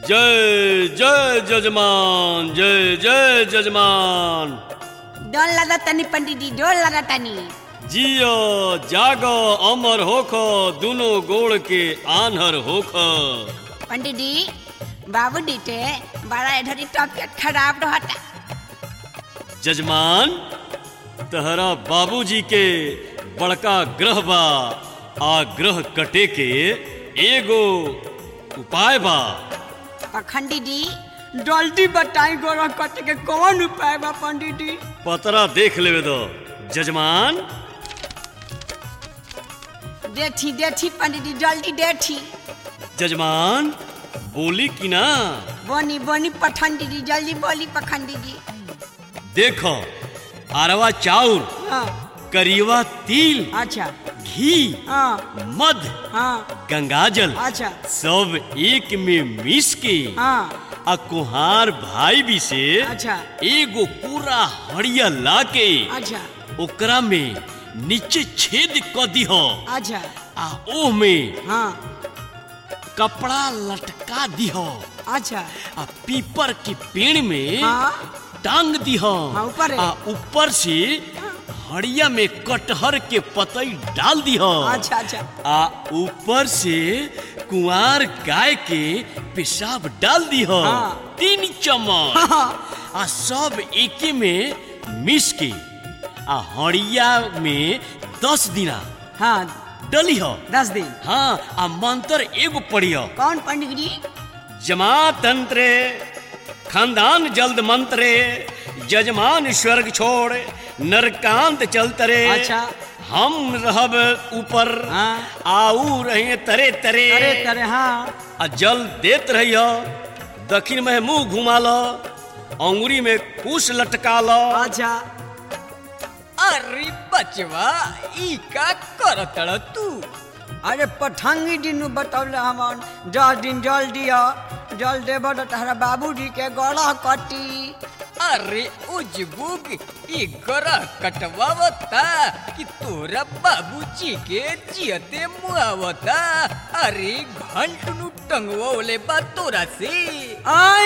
जय जय जजमान, जय जय जजमान। डोल लगा तनी पंडित जी, डोल लगा तनी। जियो जागो अमर होखो, दोनों गोड़ के आन्हर होखो। पंडित जी बाबू डीटे बड़ा इधर तबियत खराब रहता। जजमान तहरा बाबूजी के बड़का ग्रह बा, आ ग्रह कटे के एगो उपाय बा। पखंडी जी जल्दी बताई गोरा कटे के कौन उपाय बा पंडित जी? पतरा देख लेवे दो जजमान। देखी देखी पंडित जी, जल्दी देखी। जजमान बोली कि ना? बोनी बोनी पखंडी जी, जल्दी बोली पखंडी जी। देखो अरवा चाउर, हाँ करीवा तिल, अच्छा, घी, हाँ मध, हाँ गंगाजल, अच्छा, सब एक में मिस के हाँ आ कुहार भाई भी से अच्छा, एगो पूरा हड़िया ला के अच्छा, ओकरा में नीचे छेद क दिहो, अच्छा, आ ओह में हाँ कपड़ा लटका दिहो, अच्छा, आ पीपर के पेड़ में हाँ टांग दिहो, हाँ, ऊपर है। आ ऊपर से हड़िया में कटहर के पतई डाल दिहो, अच्छा अच्छा, आ ऊपर से कुंवार गाय के पेशाब डाल दिहो, हाँ। 3 चम्मच, हाँ आ सब एके में मिस के आ हड़िया में 10 दिना हाँ डली हो। 10 दिन। हाँ आ मंत्र एगो पढ़ियो। कौन पंडित जी? जमा तंत्रे खानदान जल्द मंत्रे, जजमान स्वर्ग छोड़ नरकांत चलतरे। अच्छा, हम रहब ऊपर, हाँ आऊ रहे तरे तरे, अरे तरे, हाँ आ जल देत रहियो, दक्षिण में मुंह घुमा लो, अंगुरी में कुश लटका लो। अच्छा, अरे बचवा ई का करतड़ तू? अरे पठंगी दिन बतौले हमन 10 दिन जल दिया, जल देब तो तहरा बाबूजी के गला कटी। अरे उजबुग ई गरह कटवावता कि तोरा बाबूजी के जियते मुआवता। अरे घंटनु टंगवले बा तोरा से। आई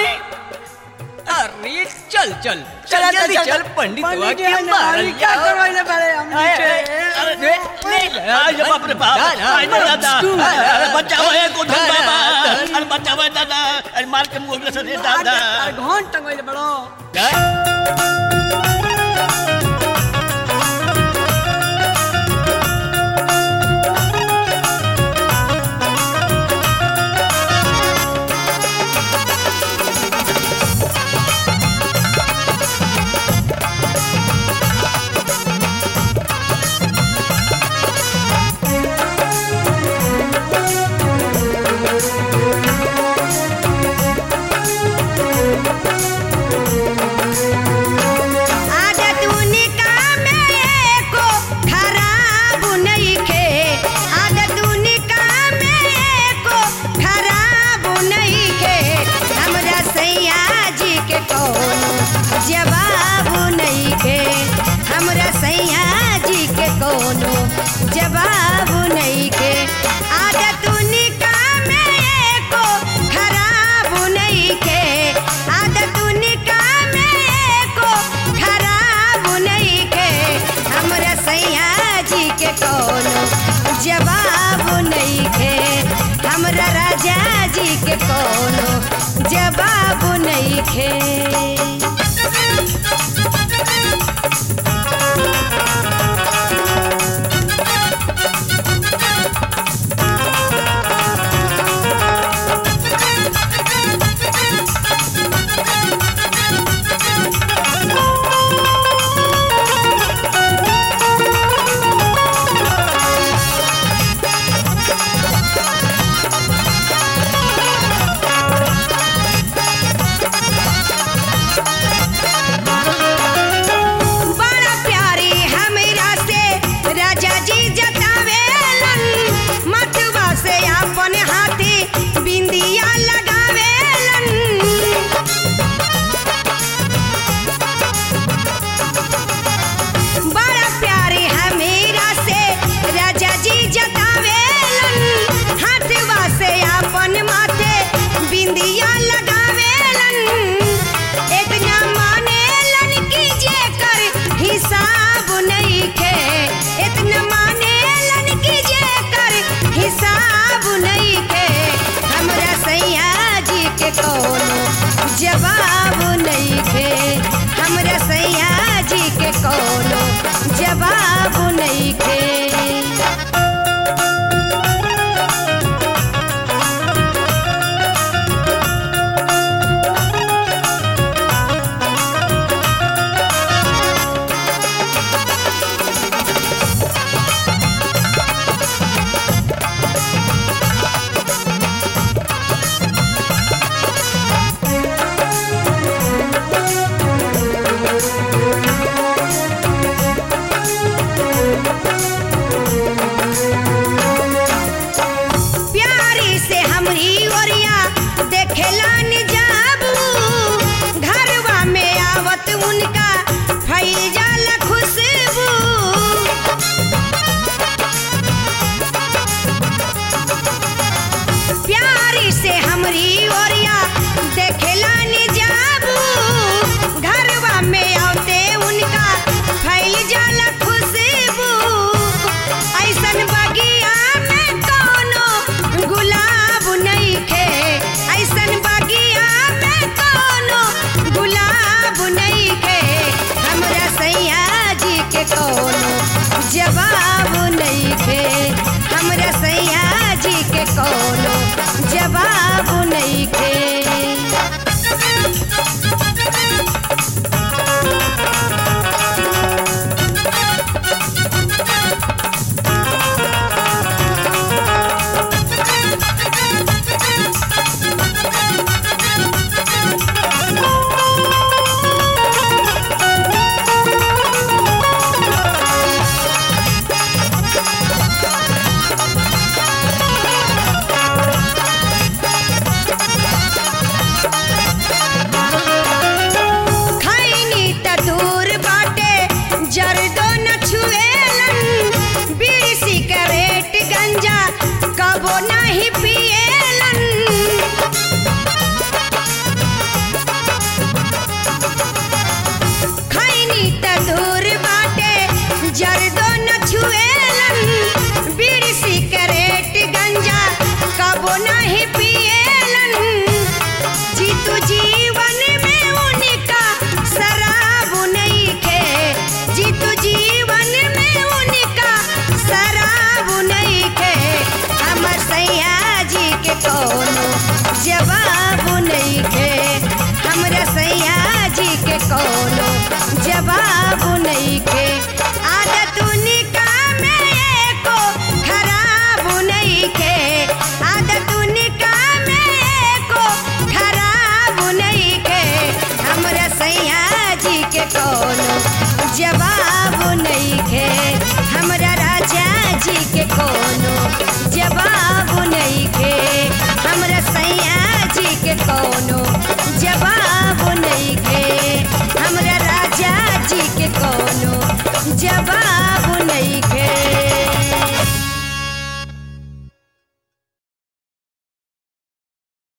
अरे चल चल चल चल जल्दी चल, चल पंडितवा पंडित के जी मारल क्या जाओ। करवाइले बारे हमनी के? अरे बाप रे बाप, अरे दादा, अरे बचाओ है को धन बाबा, अरे बचाओ है दादा, अरे मार के मुंह में से दे दादा। अरे घंट टंगवाइले बड़ो। जवाब नहीं के आदत उनका में एको खराब नहीं के, आदत उनका में एको खराब नहीं के। हमरा सैया जी के कोनो जवाब नहीं के, हमरा राजा जी के कोनो जवाब नहीं के। जवाब नइखे हमरा सैया जी के कोनो जवाब नइखे। प्यारी से हमरी ओरिया देखेला निजाबू घरवा में आवत उनका फैल जाला खुशबू। प्यारी से हमरी ओरिया देखेला